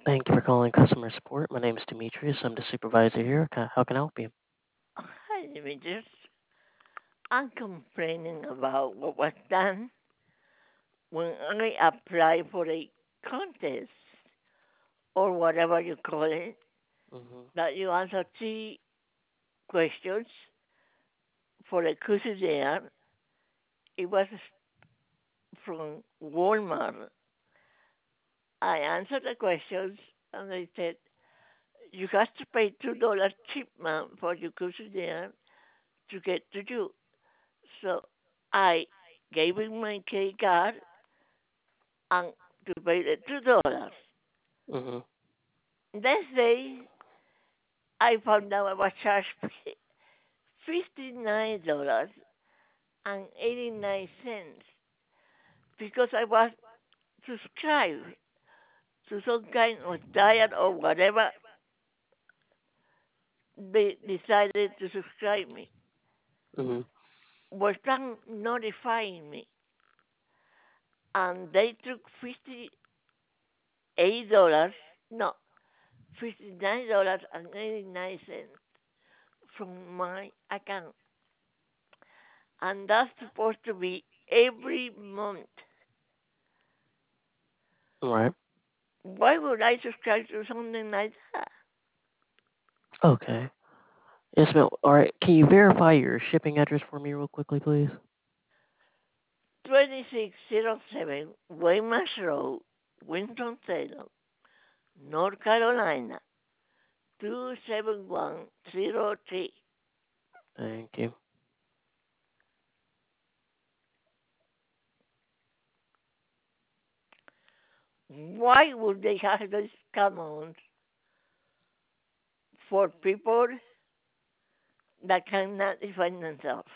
Thank you for calling customer support. My name is Demetrius. I'm the supervisor here. How can I help you? Hi, Demetrius. I'm complaining about what was done when I applied for a contest or whatever you call it, Hmm. that you answer three questions for a questionnaire. It was from Walmart. I answered the questions and they said, you have to pay $2 shipment for your questionnaire to get to you. So I gave him my credit card and to pay the $2. Hmm. Next day, I found out I was charged $59.89 because I was subscribed to some kind of diet or whatever they decided to subscribe me. Hmm. Was plan notifying me, and they took $58, no, $59.89 from my account, and that's supposed to be every month. Right. Why would I subscribe to something like that? Okay. Yes, ma'am. All right. Can you verify your shipping address for me real quickly, please? 2607 Waymas Road, Winston-Salem, North Carolina, 27103. Thank you. Why would they have this command for people that cannot defend themselves?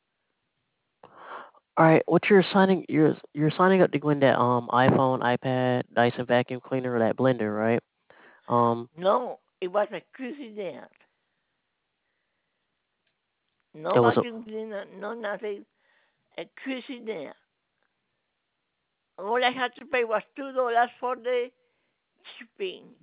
All right. What you're signing up to win that iPhone, iPad, Dyson vacuum cleaner, or that blender, right? Um. No, it was a questionnaire. No It was a. vacuum cleaner, no nothing. A questionnaire. All I had to pay was $2 for the shipping,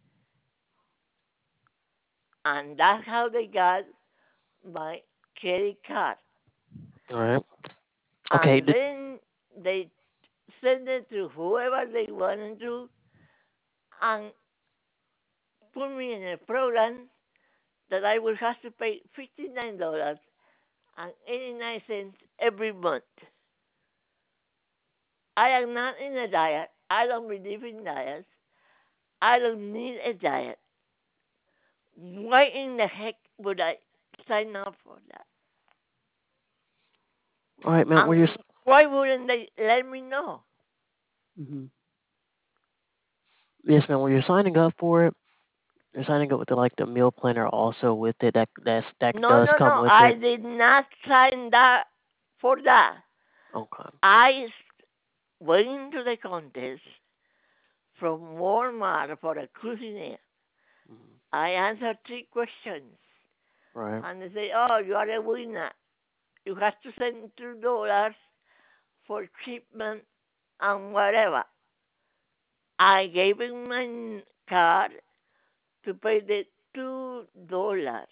and that's how they got my credit card. All right. Okay. And then they send it to whoever they wanted to and put me in a program that I will have to pay $59.89 every month. I am not in a diet. I don't believe in diets. I don't need a diet. Why in the heck would I sign up for that? All right, ma'am. And why wouldn't they let me know? Mhm. Yes, ma'am. When you're signing up for it, you're signing up with the meal planner also with it. That No, does no, come no. with I it. did not sign that for that. Okay. I went into the contest from Walmart for a cuisine. Mhm. I answered three questions, Right. and they say, "Oh, you are a winner. You have to send $2 for shipment and whatever." I gave him my card to pay the $2,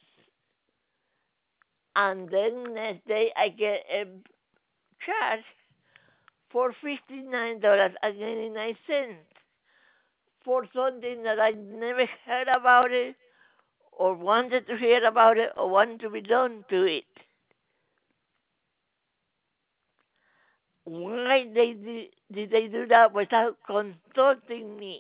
and then next day I get a charge for $59.89 for something that I never heard about it or wanted to hear about it or wanted to be done to it. Why did they do that without consulting me?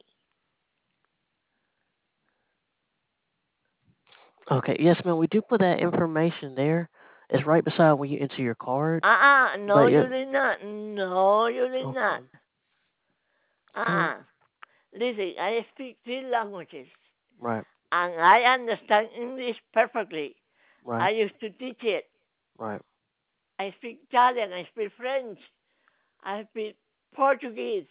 Okay. Yes, ma'am. We do put that information there. It's right beside when you enter your card. No, But you yeah. did not. No, you did not. Okay. All right. Uh-uh. Listen, I speak three languages Right. and I understand English perfectly. I Right. used to teach it. Right. I speak Italian, I speak French, I speak Portuguese.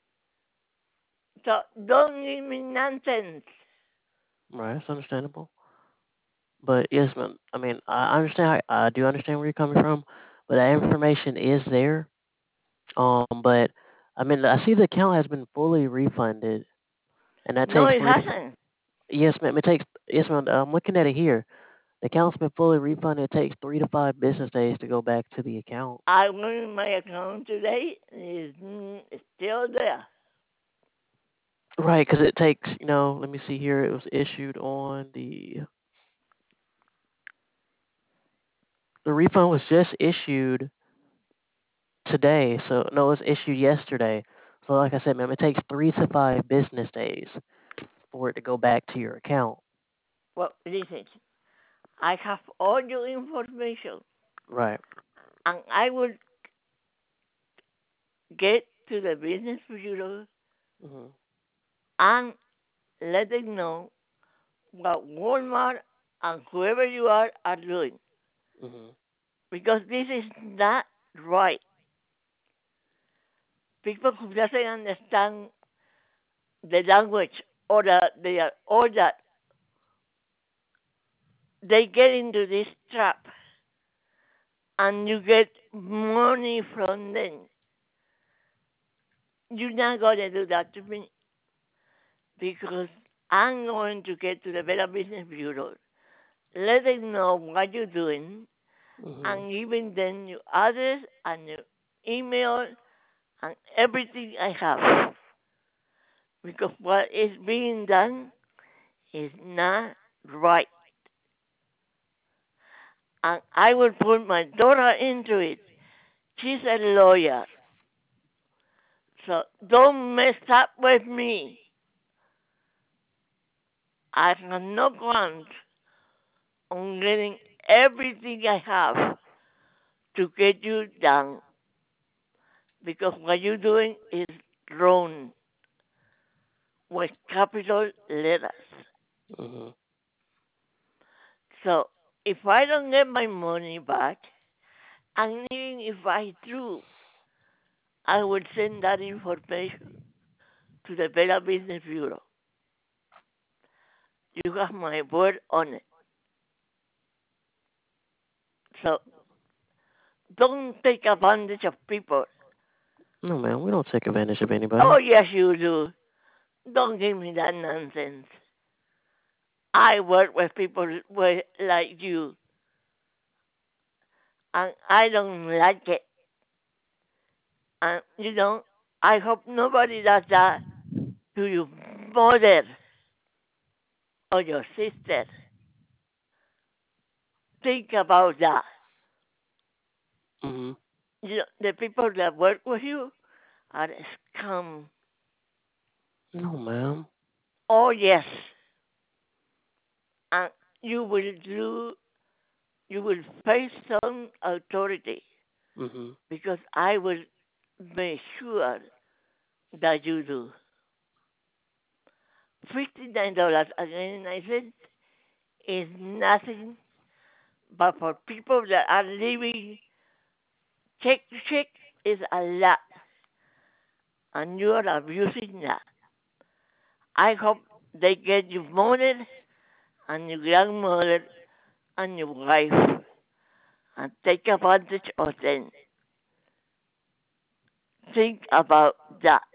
So don't give me nonsense. Right. It's understandable. But yes, ma'am. I mean, I understand. I do understand where you're coming from. But that information is there. But I mean, I see the account has been fully refunded. and that No, takes it three to hasn't. yes, ma'am. It takes yes, ma'am. I'm looking at it here. The account's been fully refunded. It takes 3 to 5 business days to go back to the account. I went in my account today. It's still there. Right, because it takes, let me see here. It was issued on the refund was just issued today. So no, it was issued yesterday. So like I said, ma'am, it takes 3 to 5 business days for it to go back to your account. Well, listen, I have all your information, Right. and I will get to the business bureau Mhm. and let them know what Walmart and whoever you are doing, Mhm. because this is not right. People who doesn't understand the language or that they get into this trap and you get money from them. You're not gonna do that to me because I'm going to get to the Better Business Bureau, let them know what you're doing, Mhm. and giving them your address and your email and everything I have. Because what is being done is not right. And I will put my daughter into it. She's a lawyer. So don't mess up with me. I have no grounds on getting everything I have to get you down because what you're doing is wrong with capital letters. Mhm. So if I don't get my money back, and even if I do, I would send that information to the Better Business Bureau. You have my word on it. So don't take advantage of people. No, man, we don't take advantage of Oh, anybody. yes, you do. Don't give me that nonsense. I work with people like you, and I don't like it. And, I hope nobody does that to your mother or your sister. Think about that. Mhm. The people that work with you are scum. No, ma'am. Oh, yes. And you will do, you will face some authority Mhm. because I will make sure that you do. $59 again, I said, is nothing, but for people that are living check to check is a lot, and you are abusing that. I hope they get your mother and your grandmother and your wife and take advantage of them. Think about that.